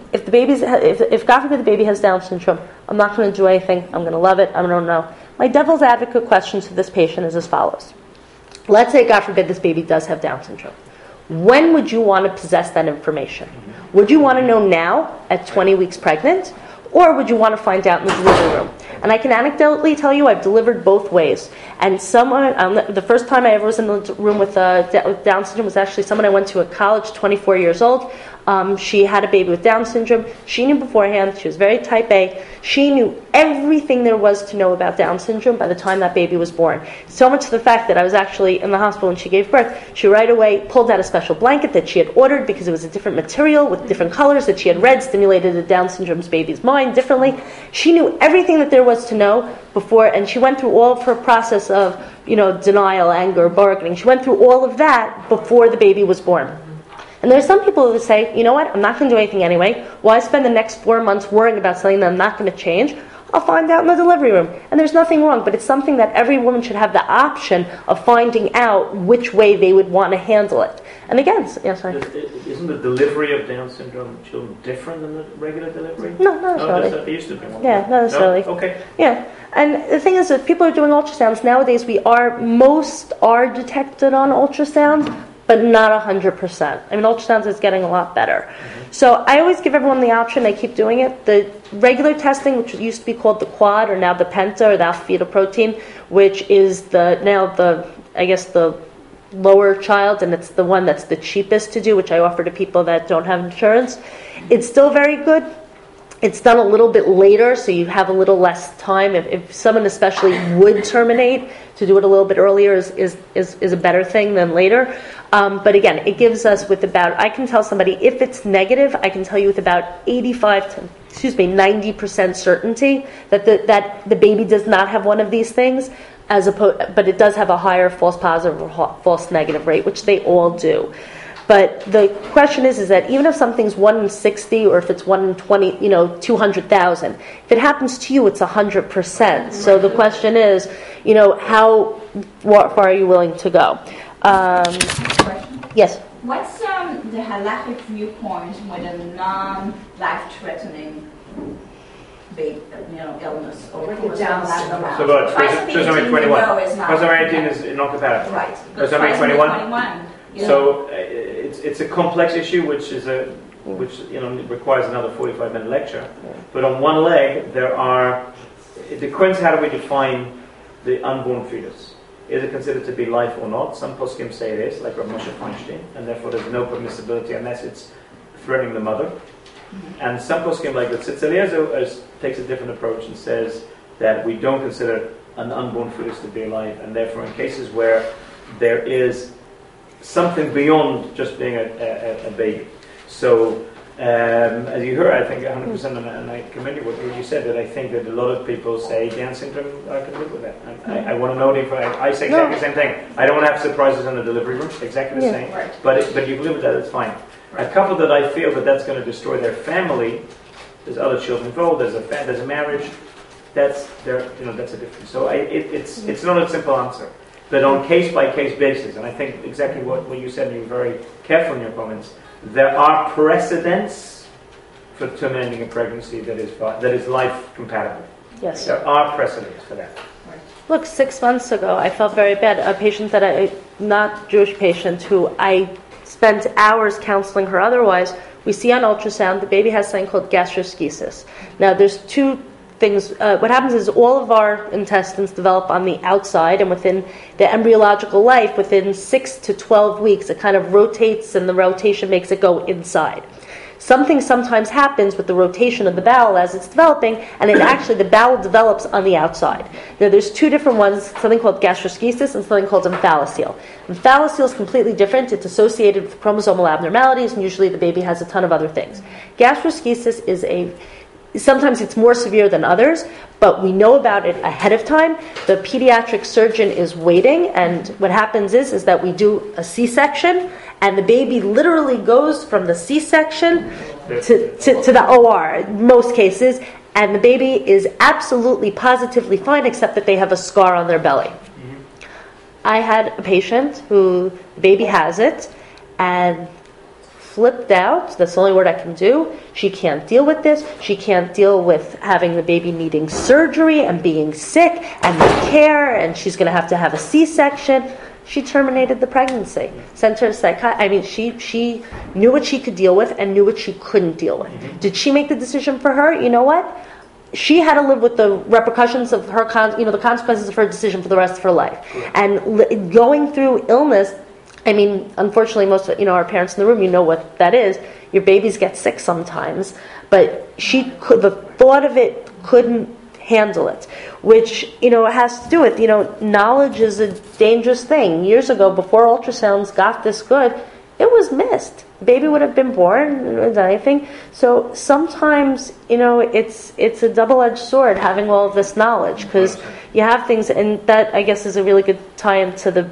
if God forbid the baby has Down syndrome, I'm not going to do anything, I'm going to love it, I don't know. My devil's advocate question to this patient is as follows. Let's say, God forbid, this baby does have Down syndrome. When would you want to possess that information? Would you want to know now, at 20 weeks pregnant? Or would you want to find out in the delivery room? And I can anecdotally tell you I've delivered both ways. And the first time I ever was in the room with Down syndrome was actually someone I went to at college, 24 years old. She had a baby with Down syndrome. She knew beforehand. She was very type A. She knew everything there was to know about Down syndrome by the time that baby was born. So much to the fact that I was actually in the hospital when she gave birth. She right away pulled out a special blanket that she had ordered because it was a different material with different colors that she had read, stimulated the Down syndrome's baby's mind differently. She knew everything that there was to know before, and she went through all of her process of, denial, anger, bargaining. She went through all of that before the baby was born. And there's some people who say, you know what, I'm not going to do anything anyway. Why spend the next 4 months worrying about something that I'm not going to change? I'll find out in the delivery room. And there's nothing wrong, but it's something that every woman should have the option of finding out which way they would want to handle it. And again, sorry.
Isn't the delivery of Down syndrome children different than the regular delivery?
No, not necessarily.
They used to be one.
Yeah, not necessarily.
No? Okay.
Yeah. And the thing is that people are doing ultrasounds. Nowadays, most are detected on ultrasound, but not 100%. I mean, ultrasounds is getting a lot better. Mm-hmm. So I always give everyone the option. I keep doing it. The regular testing, which used to be called the quad, or now the penta, or the alpha-fetoprotein, which is the lower child, and it's the one that's the cheapest to do, which I offer to people that don't have insurance. It's still very good. it's done a little bit later, so you have a little less time. If someone especially would terminate, to do it a little bit earlier is a better thing than later. But again, it gives us I can tell somebody if it's negative, I can tell you with about 90% certainty that the baby does not have one of these things, but it does have a higher false positive or false negative rate, which they all do. But the question is that even if something's 1 in 60 or if it's 1 in 20, 200,000, if it happens to you, it's 100%. So the question is, how far are you willing to go?
Question.
Yes?
What's the halakhic viewpoint with a non-life-threatening illness or
So trisomy 21. Trisomy 18 is not compatible.
Right.
Trisomy 21. So it's a complex issue, which requires another 45-minute lecture. But on one leg, it depends how do we define the unborn fetus. Is it considered to be life or not? Some poskim say it is, like Rav Moshe Feinstein, and therefore there's no permissibility unless it's threatening the mother. And some poskim, like the Tzitz Eliezer, takes a different approach and says that we don't consider an unborn fetus to be alive, and therefore in cases where there is something beyond just being a baby. So, as you heard, I think 100%, and I commend you what you said, that I think that a lot of people say Down syndrome, I can live with that. I want to know the information. I say exactly the same thing. I don't want to have surprises in the delivery room, exactly the same.
Right.
But you can live with that, it's fine. A couple that I feel that's going to destroy their family, there's other children involved, there's a marriage, that's a difference. So it's not a simple answer. But on case-by-case basis, and I think exactly what you said, and you were very careful in your comments, there are precedents for terminating a pregnancy that is life compatible.
Yes.
There are precedents for that.
Look, 6 months ago, I felt very bad. A patient not Jewish patient, who I spent hours counseling her otherwise, we see on ultrasound the baby has something called gastroschisis. Now, there's two things. What happens is all of our intestines develop on the outside, and within the embryological life, within 6 to 12 weeks, it kind of rotates, and the rotation makes it go inside. Something sometimes happens with the rotation of the bowel as it's developing, and the bowel develops on the outside. Now, there's two different ones, something called gastroschisis and something called omphalocele. Omphalocele is completely different. It's associated with chromosomal abnormalities, and usually the baby has a ton of other things. Gastroschisis is sometimes it's more severe than others, but we know about it ahead of time. The pediatric surgeon is waiting, and what happens is that we do a C-section, and the baby literally goes from the C-section to the OR in most cases, and the baby is absolutely positively fine except that they have a scar on their belly. Mm-hmm. I had a patient who the baby has it and flipped out. That's the only word I can do. She can't deal with this. She can't deal with having the baby needing surgery and being sick and the care, and she's going to have a C-section. She terminated the pregnancy. Sent her to psychiatrist. she knew what she could deal with and knew what she couldn't deal with. Mm-hmm. Did she make the decision for her? You know what? She had to live with the repercussions of her, the consequences of her decision for the rest of her life. And going through illness, unfortunately, most of our parents in the room, what that is. Your babies get sick sometimes, but the thought of it couldn't handle it, which has to do with knowledge is a dangerous thing. Years ago, before ultrasounds got this good, it was missed. The baby would have been born without anything. So sometimes it's a double-edged sword having all of this knowledge, because you have things, and that I guess is a really good tie-in to the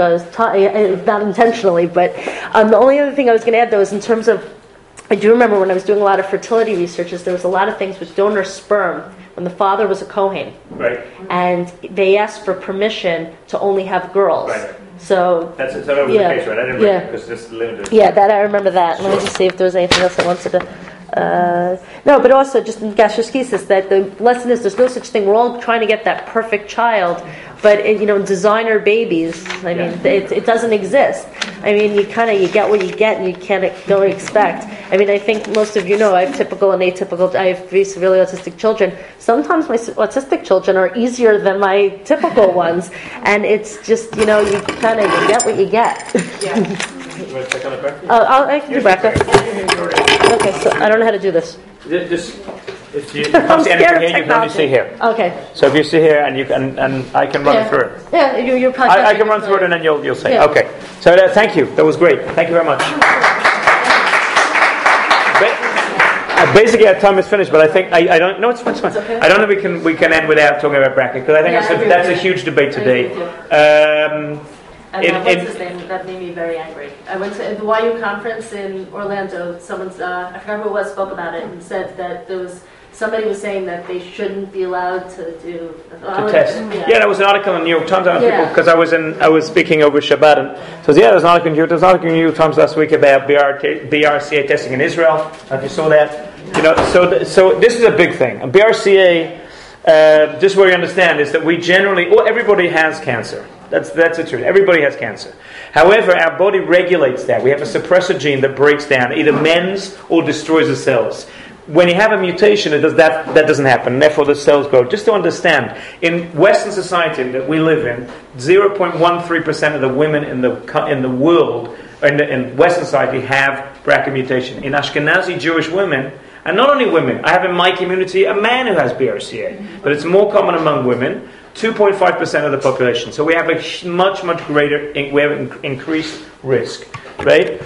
BRCA, not intentionally, but the only other thing I was going to add though is in terms of, I do remember when I was doing a lot of fertility researches, there was a lot of things with donor sperm when the father was a Kohen.
Right.
And they asked for permission to only have girls.
Right.
So
that was the case, right? I didn't remember because this is limited.
Yeah, that I remember that. Sure. Let me just see if there was anything else I wanted to. No, but also just in gastroschisis, that the lesson is there's no such thing. We're all trying to get that perfect child, but designer babies. It doesn't exist. You get what you get, and you don't expect. I think most of I have typical and atypical. I have 3 severely autistic children. Sometimes my autistic children are easier than my typical ones, and it's just you get what you get.
Yeah. You want to check on the BRCA?
I can do BRCA. Okay, so I don't know how to do this.
Just if you can't see anything here, you can only see here.
Okay.
So if you see here, and I can run through it.
Yeah, you're probably.
I can run through it, and then you'll say.
Yeah.
Okay. So thank you. That was great. Thank you very much. Basically, our time is finished, but I think I don't. No, it's fine.
okay.
I don't know we can end without talking about BRCA, because I think that's a huge debate today.
And what's
In-
his name? That made me very angry. I went to the YU conference in Orlando. Someone's, I forgot who it was, spoke about it and said that somebody was saying that they shouldn't be allowed to do
to test. Yeah, there was an article in the New York Times. Because I was speaking over Shabbat, and so there was an article in the New York Times last week about BRCA testing in Israel. If you saw that, so this is a big thing. And BRCA, just where you understand, is that we generally, everybody has cancer. That's the truth. Everybody has cancer. However, our body regulates that. We have a suppressor gene that breaks down, either mends or destroys the cells. When you have a mutation, that doesn't happen, and therefore the cells grow. Just to understand, in Western society that we live in, 0.13% of the women in the world, in Western society, have BRCA mutation. In Ashkenazi Jewish women, and not only women, I have in my community a man who has BRCA, but it's more common among women. 2.5% of the population. So we have a much greater, we have increased risk, right?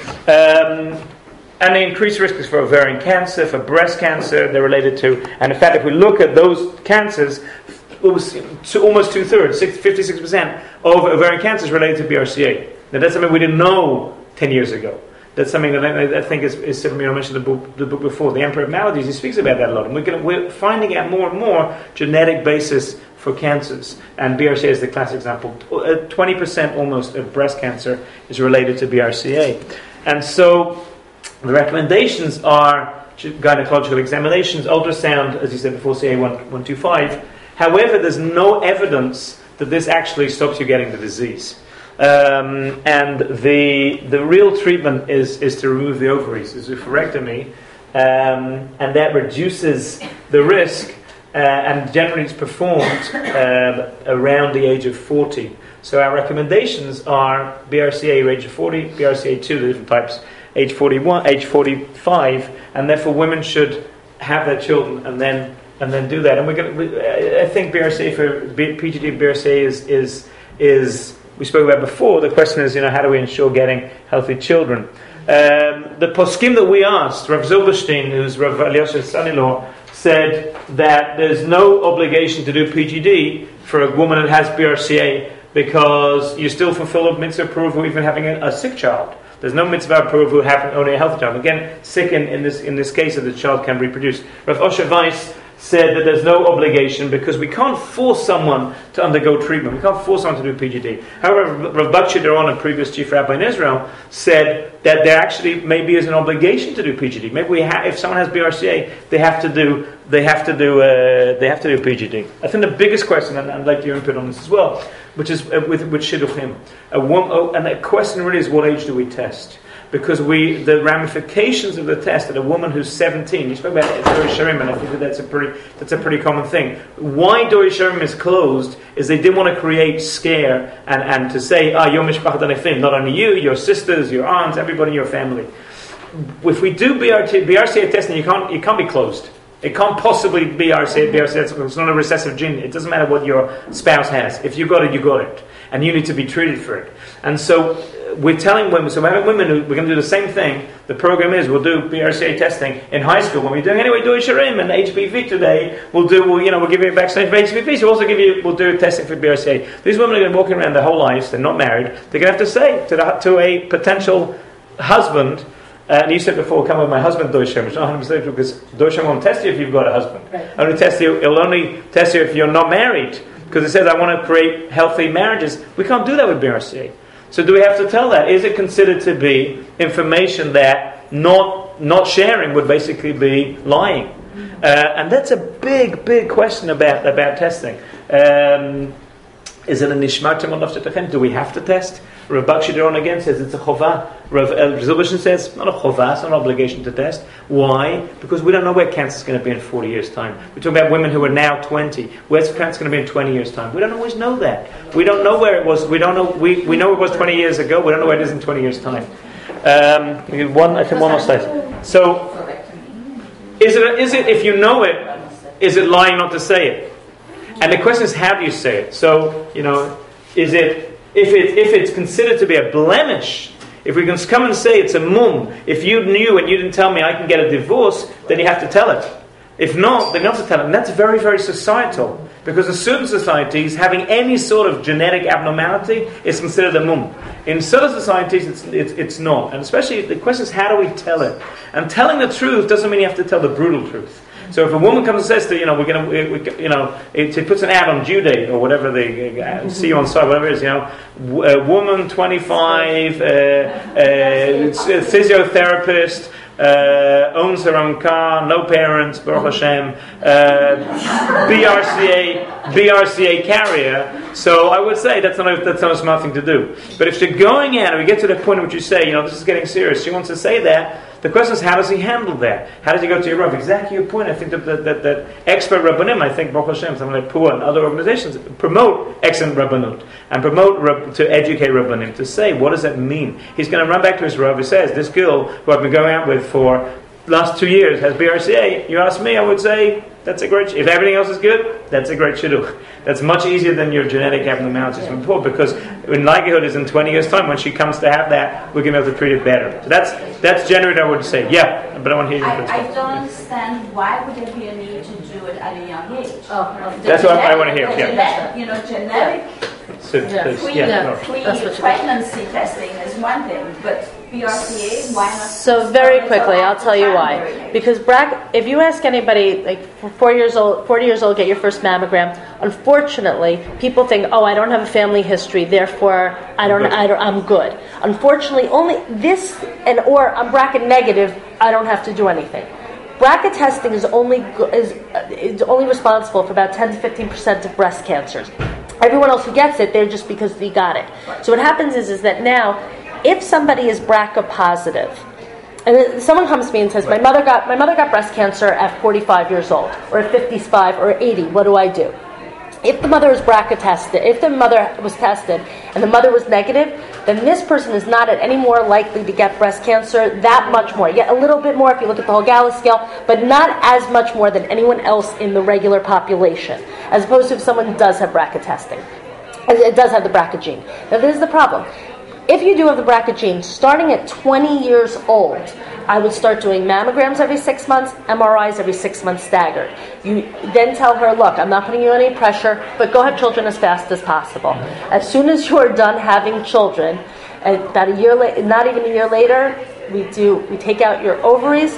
And the increased risk is for ovarian cancer, for breast cancer, they're related to. And in fact, if we look at those cancers, almost 2/3, 56% of ovarian cancer is related to BRCA. Now that's something we didn't know 10 years ago. That's something that I think is I mentioned the book before, The Emperor of Maladies. He speaks about that a lot. And we're finding out more and more genetic basis for cancers. And BRCA is the classic example. 20% almost of breast cancer is related to BRCA. And so the recommendations are gynecological examinations, ultrasound, as you said before, CA125. However, there's no evidence that this actually stops you getting the disease. And the real treatment is to remove the ovaries, is oophorectomy, and that reduces the risk, and generally it's performed around the age of 40. So our recommendations are BRCA age of 40, BRCA2, the different types, age 41, age 45, and therefore women should have their children and then do that. And I think BRCA for PGD BRCA is we spoke about before. The question is, how do we ensure getting healthy children? The poskim that we asked, Rav Zilberstein, who's Rav Eliash's son-in-law, said that there's no obligation to do PGD for a woman that has BRCA because you still fulfill a mitzvah approval even having a sick child. There's no mitzvah approval having only a healthy child. Again, sick in this case that the child can reproduce. Rav Osher Weiss said that there's no obligation because we can't force someone to undergo treatment. We can't force someone to do PGD. However, Rav Bakshi Doron, a previous chief rabbi in Israel, said that there actually maybe is an obligation to do PGD. Maybe if someone has BRCA, they have to do PGD. I think the biggest question, and I'd like your input on this as well, which is with shidduchim. And the question really is, what age do we test? Because the ramifications of the test at a woman who's 17, you spoke about Dor Yesharim, and I think that's a pretty common thing. Why Dor Yesharim is closed is they didn't want to create scare and to say, Yom Mishpachat Anefim, not only you, your sisters, your aunts, everybody in your family. If we do BRCA testing, you can't be closed. It can't possibly be BRCA. It's not a recessive gene. It doesn't matter what your spouse has. If you got it, you got it, and you need to be treated for it. And so we're telling women. So we're having women we're going to do the same thing. The program is we'll do BRCA testing in high school. When we're doing anyway, Dor Yesharim and HPV today, we'll give you a vaccination for HPV. So we'll do testing for BRCA. These women are going to be walking around their whole lives. They're not married. They're going to have to say to a potential husband. And you said before, come with my husband, Dor Yesharim. It's not 100% true because Dor Yesharim won't test you if you've got a husband.
Right.
It'll only test you if you're not married. Because it says, I want to create healthy marriages. We can't do that with BRCA. So do we have to tell that? Is it considered to be information that not sharing would basically be lying? And that's a big question about testing. Is it a nishmartim on nafshetachem? Do we have to test? Rav Bakshi Doron again says it's a chovah. Rav Zilberstein says not a chovah, it's not an obligation to test. Why? Because we don't know where cancer is going to be in 40 years' time. We're talking about women who are now 20. Where's cancer going to be in 20 years' time? We don't always know that. We don't know where it was. We don't know. We know it was 20 years ago. We don't know where it is in 20 years' time. I think one more slide. So. Is it if you know it, is it lying not to say it? And the question is, how do you say it? So, is it if it's considered to be a blemish? If we can come and say it's a mum, if you knew and you didn't tell me I can get a divorce, then you have to tell it. If not, then you have to tell it. And that's very, very societal. Because in certain societies, having any sort of genetic abnormality is considered a mum. In certain societies, it's not. And especially, the question is, how do we tell it? And telling the truth doesn't mean you have to tell the brutal truth. So if a woman comes and says to it puts an ad on due date or whatever they see you on site, whatever it is, a woman 25, physiotherapist, owns her own car, no parents, Baruch Hashem, BRCA carrier. So I would say that's not a smart thing to do. But if you're going out and we get to the point in which you say, this is getting serious, she wants to say that. The question is, how does he handle that? How does he go to your Rav? Exactly your point. I think that expert Rabbanim, I think, Baruch Hashem, something like Pua and other organizations, promote excellent Rabbanut and promote to educate Rabbanim, to say, what does that mean? He's going to run back to his Rav. He says, this girl who I've been going out with for last 2 years has BRCA. You ask me, I would say, that's a great, if everything else is good, that's a great shidduch. That's much easier than your genetic abnormalities from before, because when likelihood is in 20 years' time, when she comes to have that, we're going to be able to treat it better. So that's generally what I would say. Yeah, but I want to hear your
I don't understand why would there be a need to do it at a young age.
That's what I want to hear. Yeah.
Genetic pre-pregnancy testing is one thing, but BRCA, why not?
So very quickly, I'll tell you why. Because if you ask anybody, like 40 years old, get your first mammogram. Unfortunately, people think, I don't have a family history, therefore I'm good. Unfortunately, only this or I'm BRCA negative, I don't have to do anything. BRCA testing is only responsible for about 10 to 15% of breast cancers. Everyone else who gets it, they're just because they got it. So what happens is that now, if somebody is BRCA positive, and someone comes to me and says, my mother got breast cancer at 45 years old, or at 55, or 80, what do I do? If the mother is BRCA tested, if the mother was tested and the mother was negative, then this person is not at any more likely to get breast cancer, that much more. You get a little bit more if you look at the whole Gala scale, but not as much more than anyone else in the regular population, as opposed to if someone does have BRCA testing. It does have the BRCA gene. Now this is the problem. If you do have the BRCA gene, starting at 20 years old, I would start doing mammograms every 6 months, MRIs every 6 months staggered. You then tell her, look, I'm not putting you any pressure, but go have children as fast as possible. As soon as you're done having children, about a year later, not even a year later, we take out your ovaries.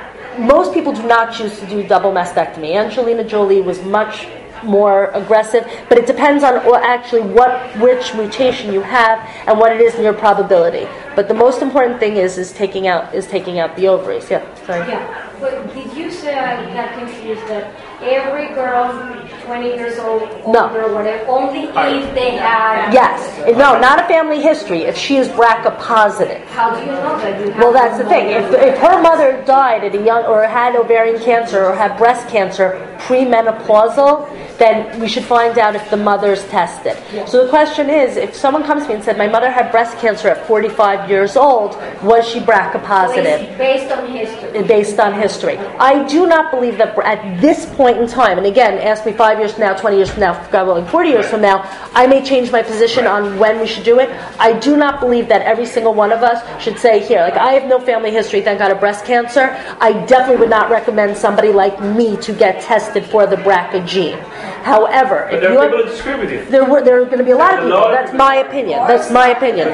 Most people do not choose to do double mastectomy. Angelina Jolie was much more aggressive, but it depends on actually which mutation you have and what it is in your probability. But the most important thing is taking out the ovaries. Yeah, sorry.
Yeah, but did you say I got confused that every girl 20 years old, older, whatever, only if they have...
Yes. No, not a family history. If she is BRCA positive.
How do you know that?
Well, that's the thing. If her mother died at a young, or had ovarian cancer, or had breast cancer premenopausal, then we should find out if the mother's tested.
Yes.
So the question is, if someone comes to me and said, my mother had breast cancer at 45 years old, was she BRCA positive?
So it's based on history.
Based on history. I do not believe that at this point in time, and again, ask me 5 years from now, 20 years from now, God willing, 40 years from now, I may change my position on when we should do it. I do not believe that every single one of us should say, here, like I have no family history, thank God, of breast cancer. I definitely would not recommend somebody like me to get tested for the BRCA gene. However,
but
if
there
you
are people who disagree with you.
there are going to be a lot of people. That's my opinion. That's my opinion.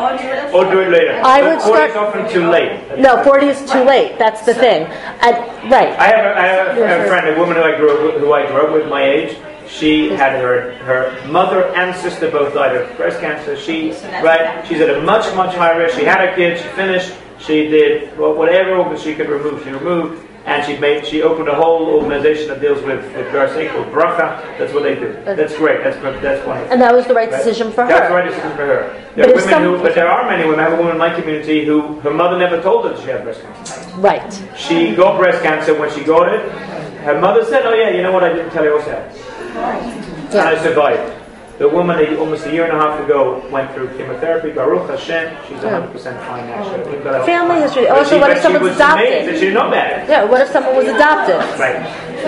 Or do it later.
I would
40
start.
is often too late.
No, 40 is too late. That's the thing. Right.
I have a friend, a woman who I grew up with my age. She had her mother and sister both died of breast cancer. She's at a much higher risk. She had a kid. She finished. She did whatever organs she could remove. She removed. And she opened a whole organization that deals with BRCA called Bracha. That's what they do. That's great. That's wonderful.
And that was the right decision for her.
That's the right decision for her. But there are many women. I have a woman in my community who her mother never told her that she had breast cancer.
Right.
She got breast cancer when she got it. Her mother said, "Oh yeah, you know what? I didn't tell you also." And I survived. The woman almost a year and a half ago went through chemotherapy. Baruch Hashem, she's 100% fine now.
Family history. Also, what if someone's adopted?
She didn't know about it.
Yeah, what if someone was adopted?
Right.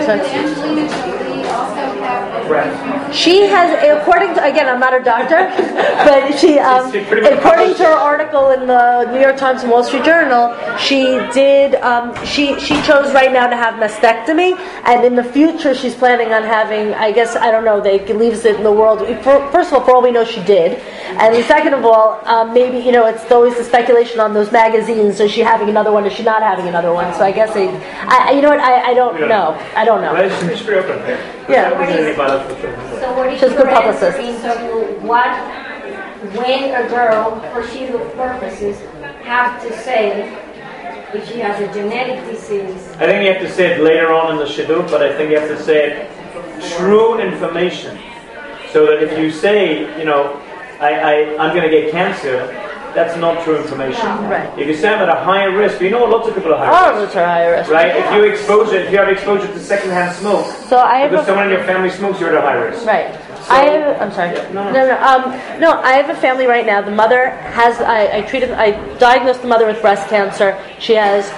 She has, according to, again, I'm not a doctor, but she, according to her article in the New York Times and Wall Street Journal, she did, she chose right now to have mastectomy, and in the future she's planning on having, I guess, I don't know, they leaves it in the world. First of all, for all we know, she did, and second of all, maybe, it's always the speculation on those magazines, is she having another one, is she not having another one? So I guess, you know what, I don't know. I don't know.
She's pretty open.
Yeah.
So what is
She's a good
your
publicist.
answer to when a girl, for shield purposes, have to say if she has a genetic disease?
I think you have to say it later on in the shidduch, but I think you have to say it true information. So that if you say, I'm going to get cancer, that's not true information.
Right.
If you say I'm at a higher risk, lots of people are high
All
risk.
of us are higher risk.
Right? If you have exposure to secondhand smoke,
So I have
because someone in your family smokes, you're at a high risk.
Right.
So,
I'm sorry. No, I have a family right now. The mother has. I diagnosed the mother with breast cancer. She has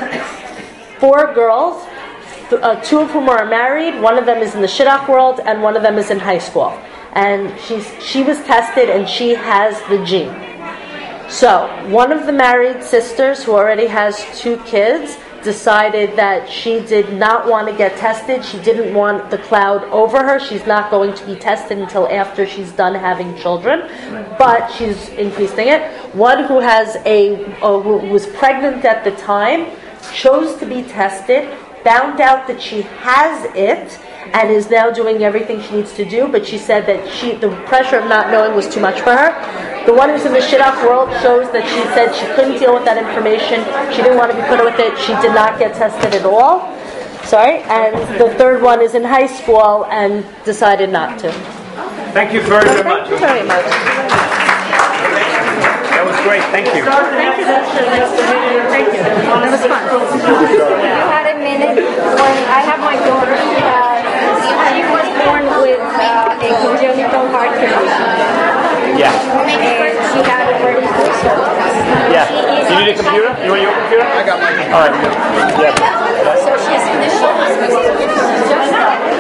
4 girls, 2 of whom are married. One of them is in the shidduch world, and one of them is in high school. And she was tested, and she has the gene. So, one of the married sisters who already has 2 kids decided that she did not want to get tested. She didn't want the cloud over her. She's not going to be tested until after she's done having children, but she's increasing it. One who has who was pregnant at the time chose to be tested, found out that she has it, and is now doing everything she needs to do, but she said that the pressure of not knowing was too much for her. The one who's in the shidduch world shows that she said she couldn't deal with that information. She didn't want to be put with it. She did not get tested at all. Sorry. And the third one is in high school and decided not to.
Thank you very, very much.
Thank you very much.
That was great. Thank you.
Thank you. Thank you. That was fun.
You had a minute when I have my daughter. She was born with a congenital heart condition.
Yeah.
And she had a vertical surgery.
Yeah. You need a computer? You want your computer? I got mine. All right. Yeah.
So she has finished